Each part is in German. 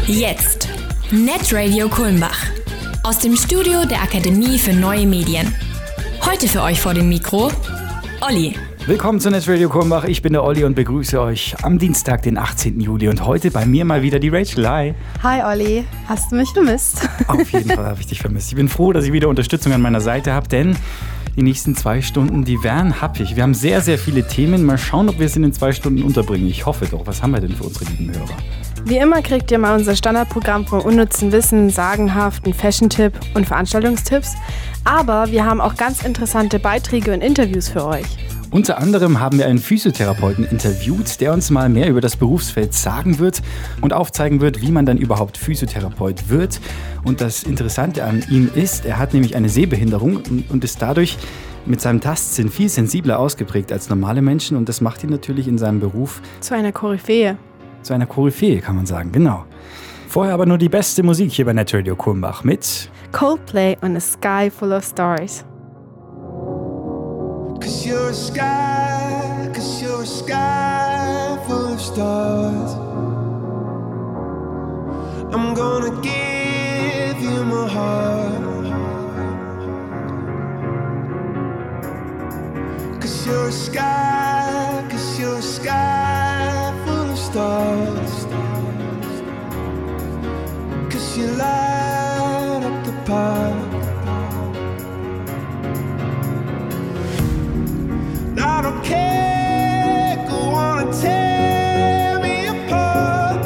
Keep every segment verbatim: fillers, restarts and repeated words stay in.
Jetzt. Netradio Kulmbach. Aus dem Studio der Akademie für Neue Medien. Heute für euch vor dem Mikro Olli. Willkommen zu Netradio Kulmbach. Ich bin der Olli und begrüße euch am Dienstag, den achtzehnten Juli. Und heute bei mir mal wieder die Rachel. Hi. Hi Olli, hast du mich vermisst? Auf jeden Fall habe ich dich vermisst. Ich bin froh, dass ich wieder Unterstützung an meiner Seite habe, denn die nächsten zwei Stunden, die wären happig. Wir haben sehr, sehr viele Themen. Mal schauen, ob wir es in den zwei Stunden unterbringen. Ich hoffe doch. Was haben wir denn für unsere lieben Hörer? Wie immer kriegt ihr mal unser Standardprogramm vom unnützen Wissen, sagenhaften Fashion-Tipp und Veranstaltungstipps. Aber wir haben auch ganz interessante Beiträge und Interviews für euch. Unter anderem haben wir einen Physiotherapeuten interviewt, der uns mal mehr über das Berufsfeld sagen wird und aufzeigen wird, wie man dann überhaupt Physiotherapeut wird. Und das Interessante an ihm ist, er hat nämlich eine Sehbehinderung und ist dadurch mit seinem Tastsinn viel sensibler ausgeprägt als normale Menschen. Und das macht ihn natürlich in seinem Beruf zu einer Koryphäe. Zu einer Koryphäe, kann man sagen, genau. Vorher aber nur die beste Musik hier bei Netradio Kulmbach mit Coldplay und A Sky Full of Stars. Cause you're a sky, cause you're a sky full of stars. I'm gonna give you my heart. Cause you're a sky, cause you're a sky full of stars. Cause you light up the park. I don't care, go on and tear me apart.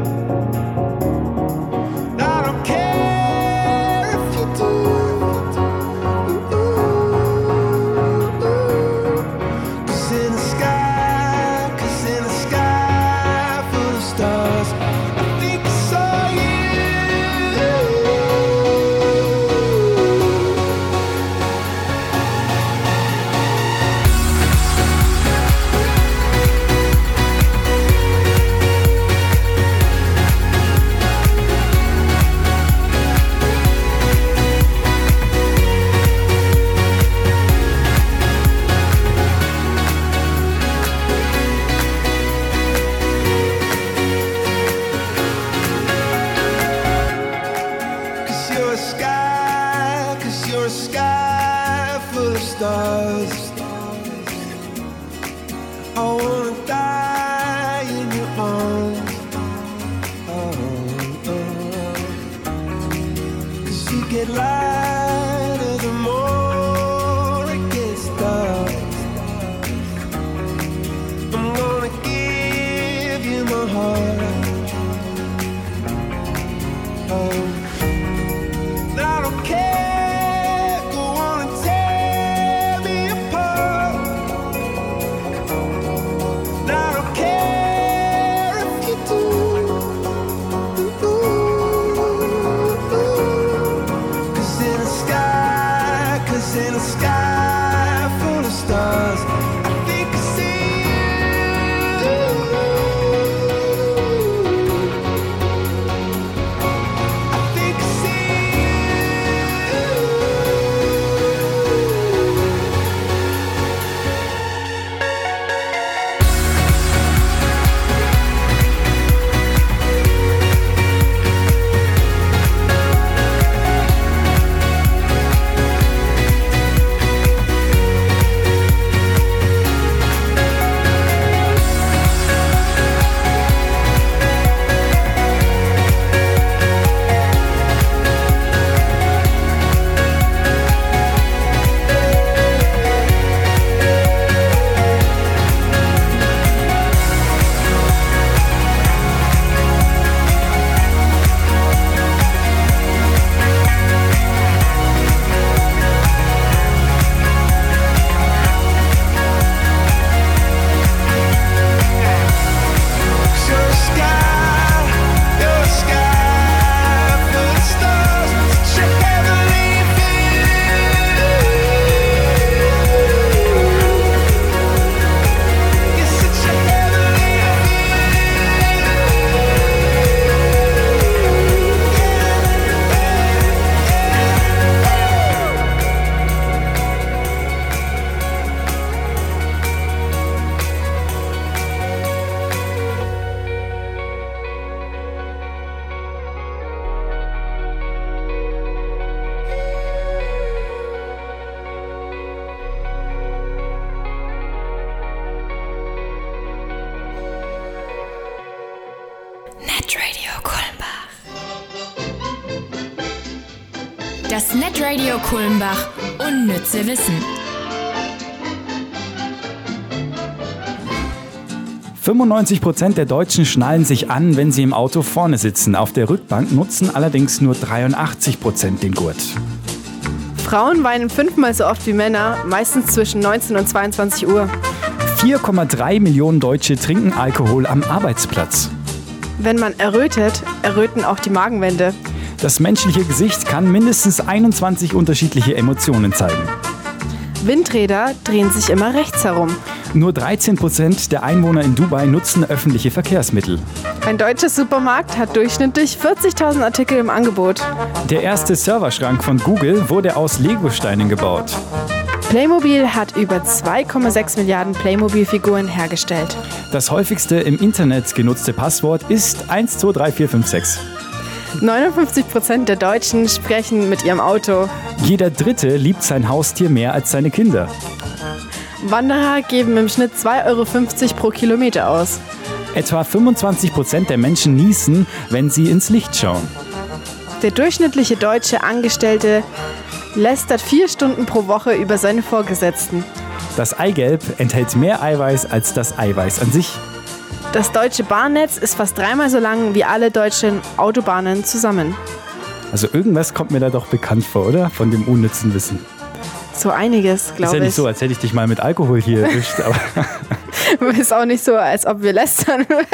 I don't care if you do. Cause in the sky, cause in the sky full of stars, I think I saw you. I Das Netradio Kulmbach unnütze Wissen. fünfundneunzig Prozent der Deutschen schnallen sich an, wenn sie im Auto vorne sitzen. Auf der Rückbank nutzen allerdings nur dreiundachtzig Prozent den Gurt. Frauen weinen fünfmal so oft wie Männer, meistens zwischen neunzehn und zweiundzwanzig Uhr. vier Komma drei Millionen Deutsche trinken Alkohol am Arbeitsplatz. Wenn man errötet, erröten auch die Magenwände. Das menschliche Gesicht kann mindestens einundzwanzig unterschiedliche Emotionen zeigen. Windräder drehen sich immer rechts herum. Nur dreizehn Prozent der Einwohner in Dubai nutzen öffentliche Verkehrsmittel. Ein deutscher Supermarkt hat durchschnittlich vierzigtausend Artikel im Angebot. Der erste Serverschrank von Google wurde aus Legosteinen gebaut. Playmobil hat über zwei Komma sechs Milliarden Playmobil-Figuren hergestellt. Das häufigste im Internet genutzte Passwort ist eins zwei drei vier fünf sechs. neunundfünfzig Prozent der Deutschen sprechen mit ihrem Auto. Jeder Dritte liebt sein Haustier mehr als seine Kinder. Wanderer geben im Schnitt zwei Euro fünfzig pro Kilometer aus. Etwa fünfundzwanzig Prozent der Menschen niesen, wenn sie ins Licht schauen. Der durchschnittliche deutsche Angestellte lästert vier Stunden pro Woche über seine Vorgesetzten. Das Eigelb enthält mehr Eiweiß als das Eiweiß an sich. Das deutsche Bahnnetz ist fast dreimal so lang wie alle deutschen Autobahnen zusammen. Also irgendwas kommt mir da doch bekannt vor, oder? Von dem unnützen Wissen. So einiges, glaube ich. Ist ja nicht so, als hätte ich dich mal mit Alkohol hier erwischt. Aber ist auch nicht so, als ob wir lästern würden.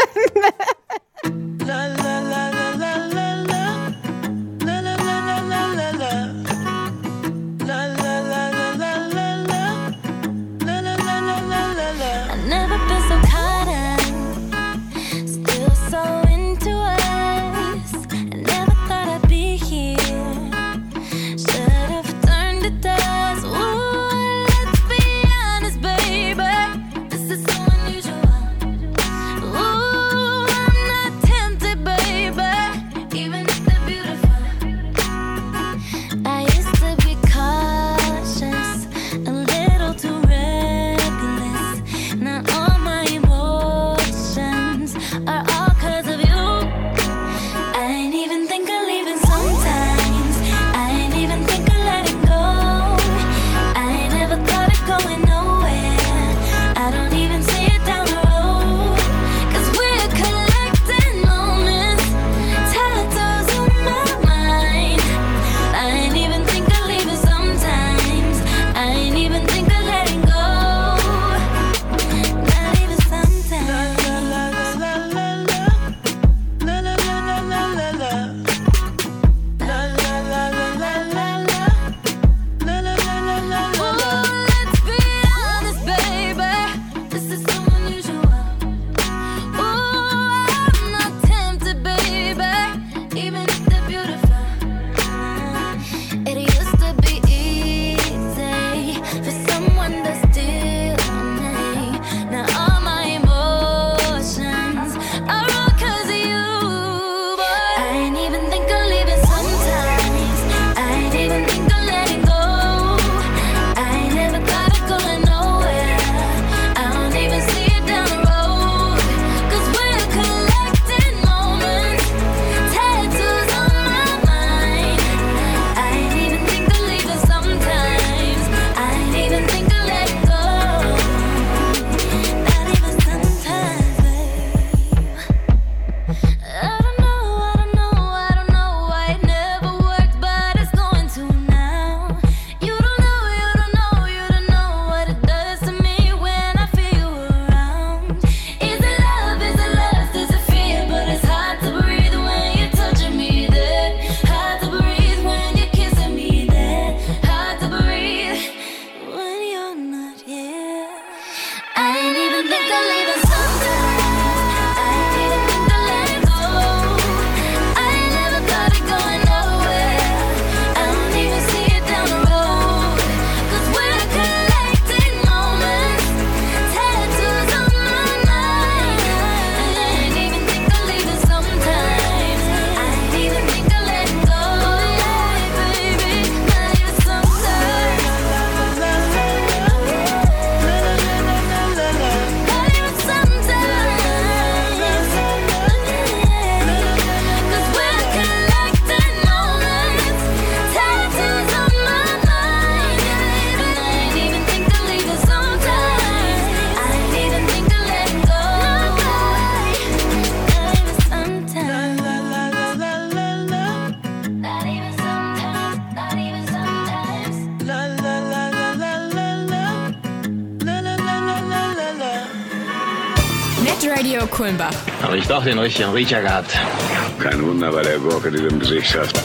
Kulmbach. Aber ich doch den richtigen Riecher gehabt. Kein Wunder bei der Gurke, die du im Gesicht hast.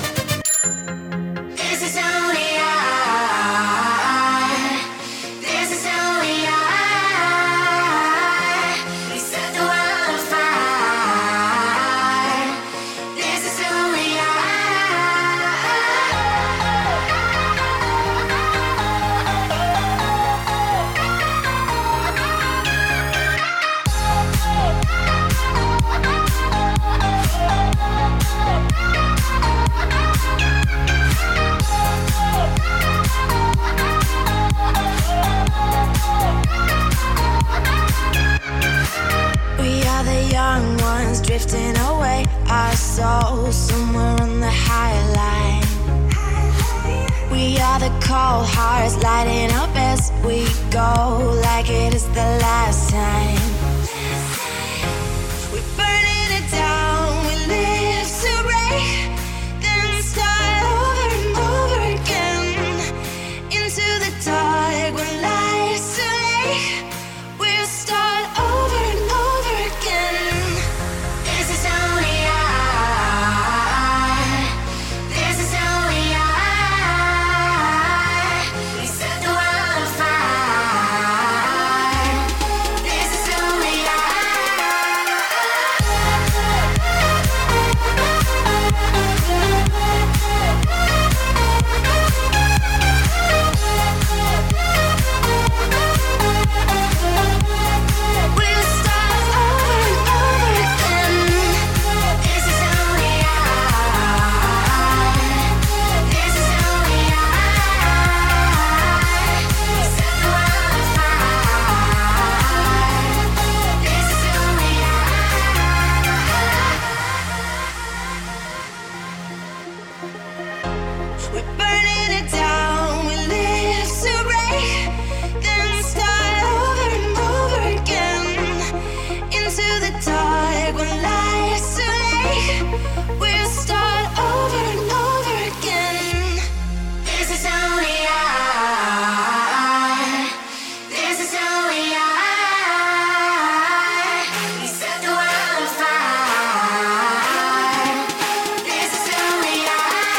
Drifting away, our souls somewhere on the high line. We are the cold hearts lighting up as we go, like it is the last time. We're burning it down, we live to break, then start over and over again. Into the dark when life's too late, we'll start over and over again. This is who we are. This is who we are. We set the world on fire. This is who we We'll start over and over again. This is who we are. This is who we are. We set the world on fire. This is who we are. We're burning it down, we live to break, then start over and over again. Into the dark when life's too late, we'll start over and over again. This is who we are. This is who we are. We set the world on fire. This is who we are.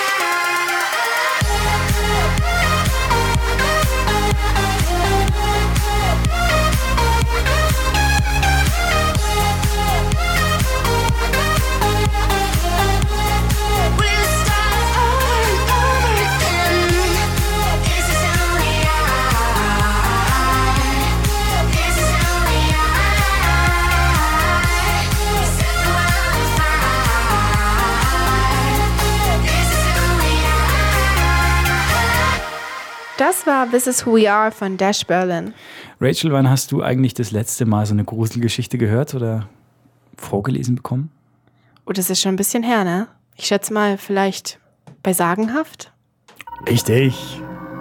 We'll start over and over again. This is who we are. This is who we are. We set the world on fire. This is who we are. Das war This Is Who We Are von Dash Berlin. Rachel, wann hast du eigentlich das letzte Mal so eine Gruselgeschichte gehört oder vorgelesen bekommen? Oh, das ist schon ein bisschen her, ne? Ich schätze mal, vielleicht bei Sagenhaft? Richtig.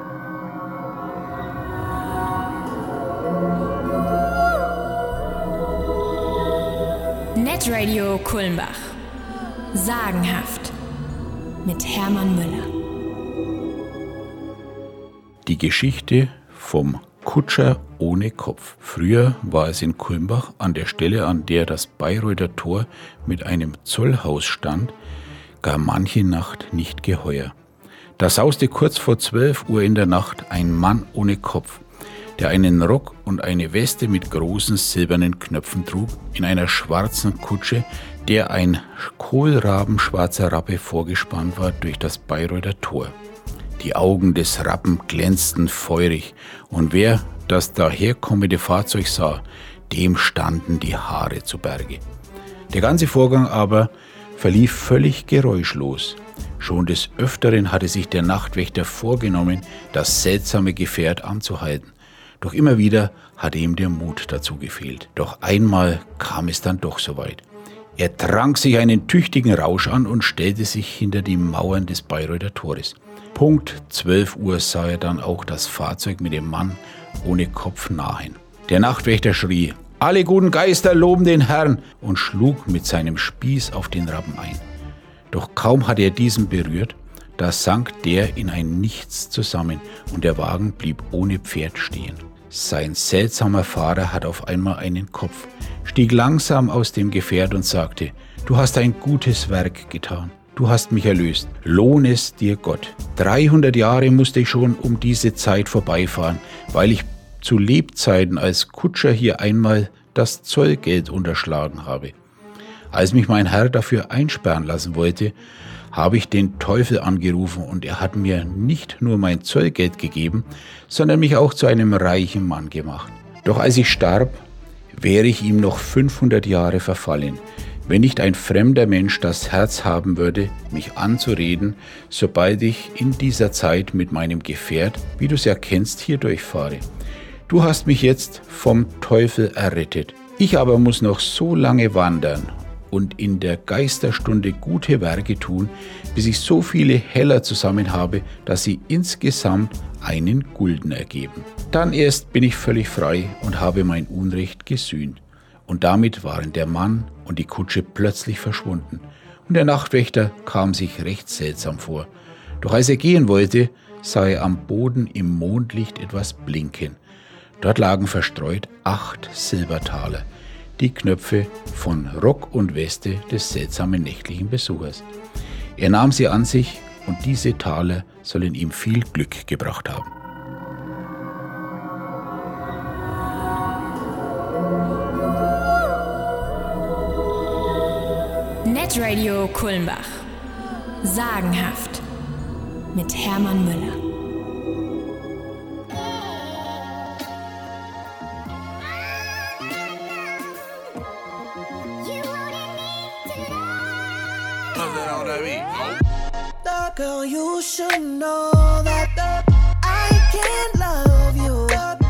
Netradio Kulmbach. Sagenhaft. Mit Hermann Müller. Die Geschichte vom Kutscher ohne Kopf. Früher war es in Kulmbach, an der Stelle, an der das Bayreuther Tor mit einem Zollhaus stand, gar manche Nacht nicht geheuer. Da sauste kurz vor zwölf Uhr in der Nacht ein Mann ohne Kopf, der einen Rock und eine Weste mit großen silbernen Knöpfen trug, in einer schwarzen Kutsche, der ein kohlrabenschwarzer Rappe vorgespannt war durch das Bayreuther Tor. Die Augen des Rappen glänzten feurig, und wer das daherkommende Fahrzeug sah, dem standen die Haare zu Berge. Der ganze Vorgang aber verlief völlig geräuschlos. Schon des Öfteren hatte sich der Nachtwächter vorgenommen, das seltsame Gefährt anzuhalten. Doch immer wieder hatte ihm der Mut dazu gefehlt. Doch einmal kam es dann doch soweit. Er trank sich einen tüchtigen Rausch an und stellte sich hinter die Mauern des Bayreuther Tores. Punkt zwölf Uhr sah er dann auch das Fahrzeug mit dem Mann ohne Kopf nahen. Der Nachtwächter schrie: "Alle guten Geister loben den Herrn!" und schlug mit seinem Spieß auf den Rappen ein. Doch kaum hatte er diesen berührt, da sank der in ein Nichts zusammen und der Wagen blieb ohne Pferd stehen. Sein seltsamer Fahrer hat auf einmal einen Kopf, stieg langsam aus dem Gefährt und sagte: Du hast ein gutes Werk getan. Du hast mich erlöst. Lohn es dir Gott. dreihundert Jahre musste ich schon um diese Zeit vorbeifahren, weil ich zu Lebzeiten als Kutscher hier einmal das Zollgeld unterschlagen habe. Als mich mein Herr dafür einsperren lassen wollte, habe ich den Teufel angerufen und er hat mir nicht nur mein Zollgeld gegeben, sondern mich auch zu einem reichen Mann gemacht. Doch als ich starb, wäre ich ihm noch fünfhundert Jahre verfallen, wenn nicht ein fremder Mensch das Herz haben würde, mich anzureden, sobald ich in dieser Zeit mit meinem Gefährt, wie du es ja kennst, hier durchfahre. Du hast mich jetzt vom Teufel errettet. Ich aber muss noch so lange wandern und in der Geisterstunde gute Werke tun, bis ich so viele Heller zusammen habe, dass sie insgesamt einen Gulden ergeben. Dann erst bin ich völlig frei und habe mein Unrecht gesühnt. Und damit waren der Mann und die Kutsche plötzlich verschwunden. Und der Nachtwächter kam sich recht seltsam vor. Doch als er gehen wollte, sah er am Boden im Mondlicht etwas blinken. Dort lagen verstreut acht Silbertaler, die Knöpfe von Rock und Weste des seltsamen nächtlichen Besuchers. Er nahm sie an sich und diese Taler sollen ihm viel Glück gebracht haben. Netradio Kulmbach. Sagenhaft. Mit Hermann Müller. Girl, you should know that I can't love you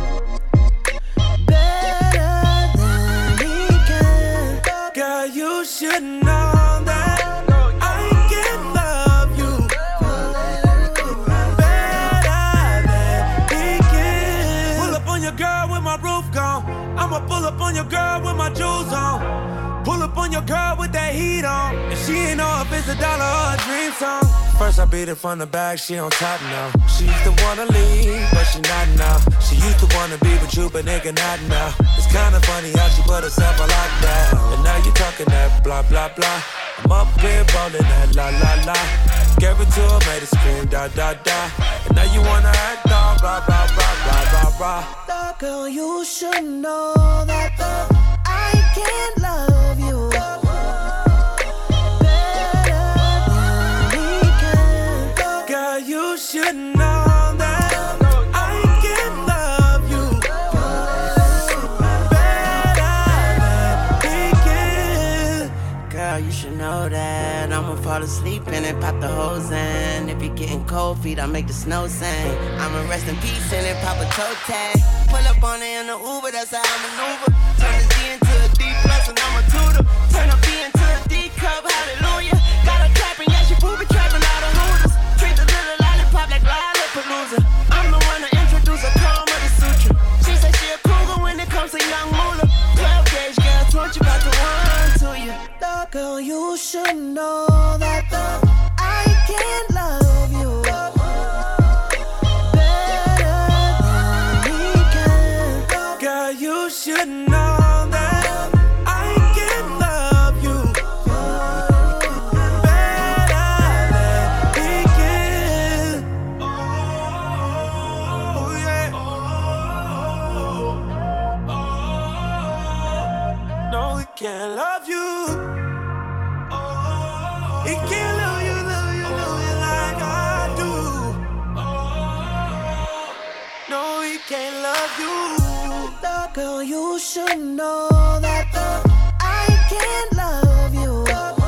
better than he can. Girl, you should know that I can't love you better than he can. Pull up on your girl with my roof gone. I'ma pull up on your girl with my jewels on. Pull up on your girl with that heat on. And she ain't know if it's a dollar or a dream song. First I beat it from the back, she on top now. She used to wanna leave, but she not now. She used to wanna be with you, but nigga not now. It's kinda funny how she put herself on lockdown. And now you talking that blah blah blah. I'm up here rolling that la la la. Gave it to her, made her scream da da da. And now you wanna act all blah blah blah blah blah blah. Girl, you should know that I can't love you you should know that I can love you better than he can. Girl, you should know that I'ma fall asleep in it, pop the hose in. If you're getting cold feet, I make the snow sing. I'ma rest in peace in it, pop a toe tag. Pull up on it in the Uber, that's how I maneuver. Turn this D into a D plus and I'm a tutor. Turn a B into a D cup, hallelujah. Got her clapping, yeah, she booby trapping all the hooters. Treat the little lollipop like Lollapalooza. I'm the one to introduce a Kama the Sutra. She said she a cougar when it comes to young moolah. twelve gauge girl, taught you about the one to you. Girl, you should know that I can't love you better than he can. Girl, you should know that I can love you better than he can. Oh, yeah. No, he can't love you. He can't love you, love you, love you like I do. No, he can't love you. Girl, you should know that I can't love you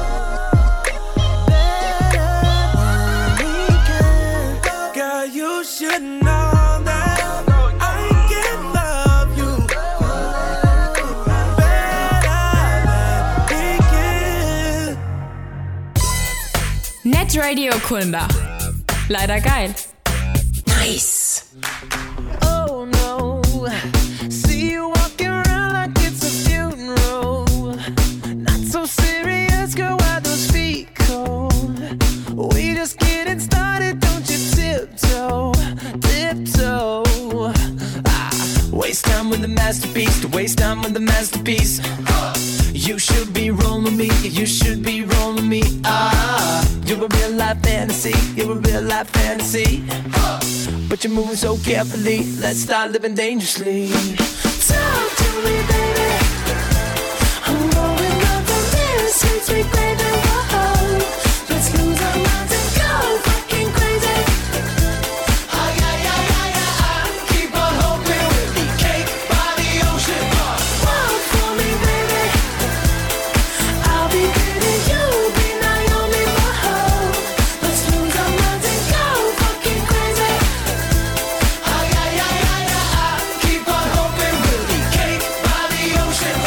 better than he can. Girl, you should know that I can love you better than he can. Netradio Kulmbach. Leider geil. Nice. Oh no, see you walking around like it's a funeral. Not so serious, girl, why those feet cold? We just getting started, don't you tiptoe, tiptoe. Ah, masterpiece, to waste time with the masterpiece. You should be rolling with me, you should be rolling with me. Ah, you're a real life fantasy, you're a real life fantasy. But you're moving so carefully, let's start living dangerously. Talk to me, baby. I'm rolling up from this sweet, sweet baby. Whoa, let's lose our minds and go fucking crazy. Ah, yeah, yeah, yeah, yeah, ah. Keep on hoping we'll be cake by the ocean. Walk for me, baby. I'll be pretty, you'll be Naomi. Whoa, let's lose our minds and go fucking crazy. Ah, yeah, yeah, yeah, yeah, ah. Keep on hoping we'll be cake by the ocean.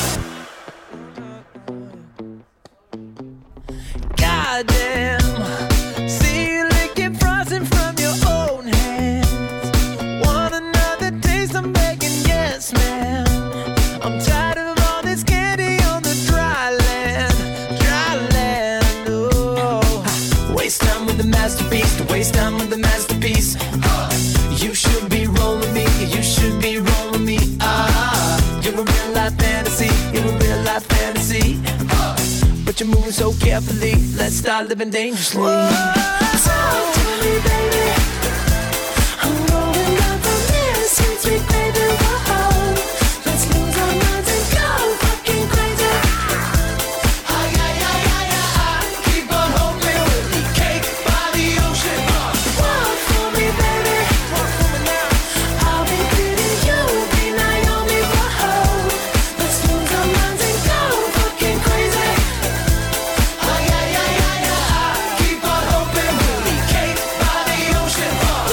Goddamn, see you licking frosting from your own hands. Want another taste? I'm begging, yes, ma'am. I'm tired of all this candy on the dry land, dry land. Oh, waste time with the masterpiece, to waste time with the masterpiece. You should be rolling me, you should be rolling me. Ah, you're a real life fantasy, you're a real life fantasy. But you're moving so carefully, let's start living dangerously. Talk to me, baby. I'm rolling up from this sweet, sweet baby. Whoa, let's lose our minds and go fucking crazy. Ah, yeah, yeah, yeah, yeah, ah. Keep on hoping we'll be cake by the ocean. Walk for me, baby. Walk for me now. I'll be pretty, you'll be Naomi. Whoa, let's lose our minds and go fucking crazy. Ah, yeah, yeah, yeah, yeah, ah. Keep on hoping we'll be cake by the ocean. Ah,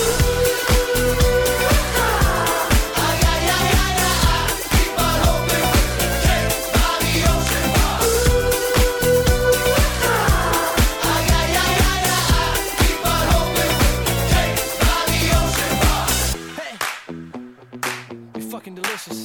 yeah, yeah, yeah, yeah, ah. Keep on hoping we'll be cake by the ocean. Ah, yeah, yeah, yeah, yeah, ah. Keep on hoping we'll be cake by the ocean. Hey, you're fucking delicious.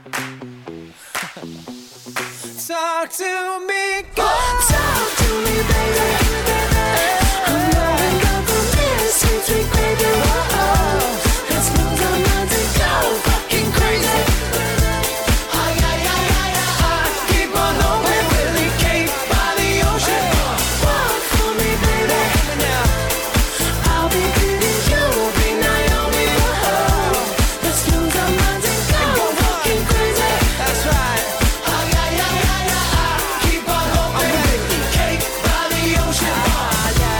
Talk to me, girl. Talk to me, baby. I'm rolling up from this sweet, sweet baby. Whoa, let's lose our minds and go fucking crazy. Ah, yeah, yeah, yeah, yeah, ah. Keep on hoping we'll be cake by the ocean. Walk for me, baby. I'll be pretty, you'll be Naomi. Whoa, let's lose our minds and go fucking crazy. That's right. Ah, yeah, yeah, yeah, yeah, ah. Keep on hoping we'll be cake by the ocean. Ah, yeah.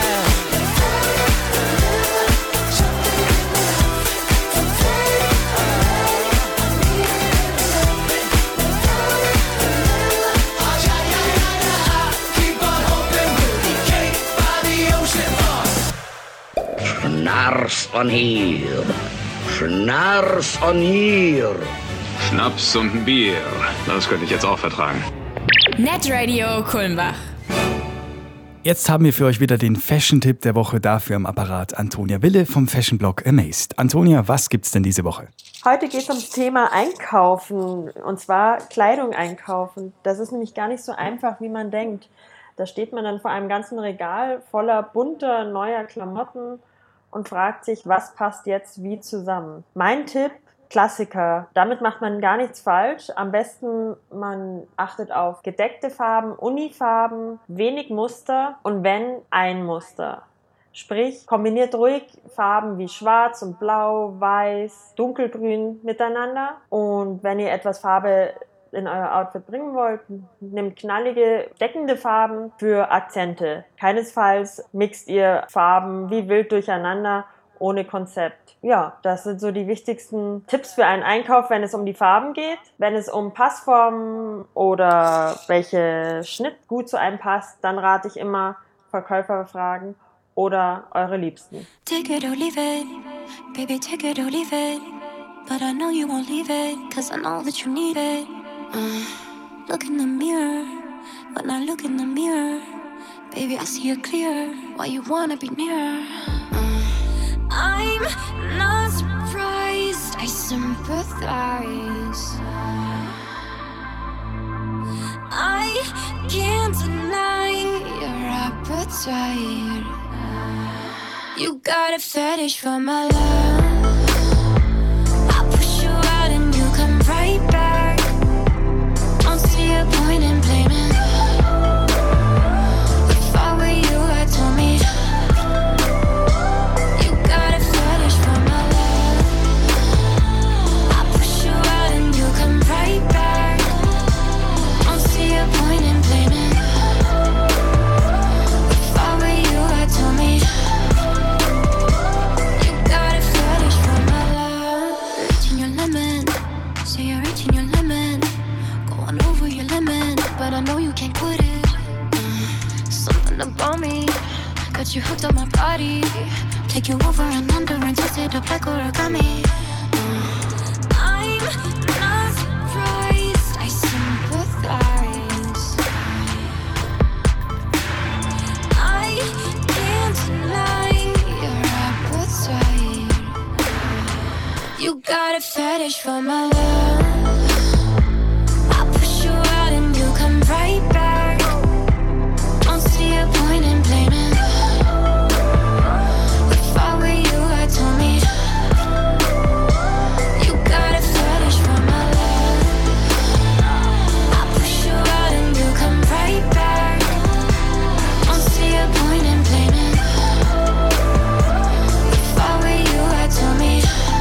Ah, yeah, yeah, yeah, yeah, ah. Keep on hoping we'll be cake by the ocean. Ah. Schnaps on hier. Schnaps on hier. Schnaps und ein Bier. Das könnte ich jetzt auch vertragen. Netradio Kulmbach. Jetzt haben wir für euch wieder den Fashion-Tipp der Woche, dafür am Apparat Antonia Wille vom Fashion-Blog Amazed. Antonia, was gibt's denn diese Woche? Heute geht es ums Thema Einkaufen, und zwar Kleidung einkaufen. Das ist nämlich gar nicht so einfach, wie man denkt. Da steht man dann vor einem ganzen Regal voller bunter, neuer Klamotten und fragt sich, was passt jetzt wie zusammen. Mein Tipp: Klassiker. Damit macht man gar nichts falsch. Am besten, man achtet auf gedeckte Farben, Unifarben, wenig Muster und wenn, ein Muster. Sprich, kombiniert ruhig Farben wie Schwarz und Blau, Weiß, Dunkelgrün miteinander. Und wenn ihr etwas Farbe in euer Outfit bringen wollt, nehmt knallige, deckende Farben für Akzente. Keinesfalls mixt ihr Farben wie wild durcheinander, ohne Konzept. Ja, das sind so die wichtigsten Tipps für einen Einkauf, wenn es um die Farben geht. Wenn es um Passformen oder welche Schnitt gut zu einem passt, dann rate ich immer Verkäufer fragen oder eure Liebsten. Take it or leave it, baby, take it or leave it. But I know you won't leave it, cause I know that you need it. Uh, look in the mirror, when I look in the mirror, baby, I see it clear, why you wanna be near. Uh, I'm not surprised, I sympathize. I can't deny your appetite. You got a fetish for my love. I push you out and you come right up on me. Got you hooked on my body. Take you over and under and twist it up like origami. Uh, I'm not surprised, I sympathize. I can't deny your appetite. You got a fetish for my love. I push you out and you come right back. Don't see a point in blaming. If I were you, I told me you got a fetish for my love. I push you out and you come right back. Don't see a point in blaming. If I were you, I told me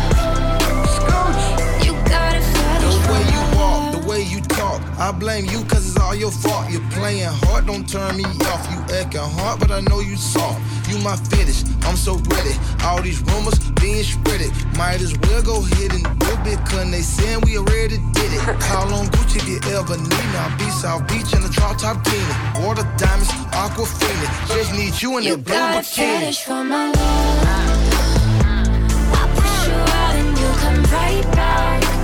you got a fetish for my love. The way you talk, I blame you cause it's all your fault. You're playing hard, don't turn me off. You acting hard, but I know you soft. You my fetish, I'm so ready. All these rumors being spreaded. Might as well go ahead and do it, cause they saying we already did it. Call on Gucci if you ever need me. I'll be South Beach in the drop top teeny. Water diamonds, aquafina. Just need you in You that blue got a bikini. fetish for my love. I push you out and you come right back.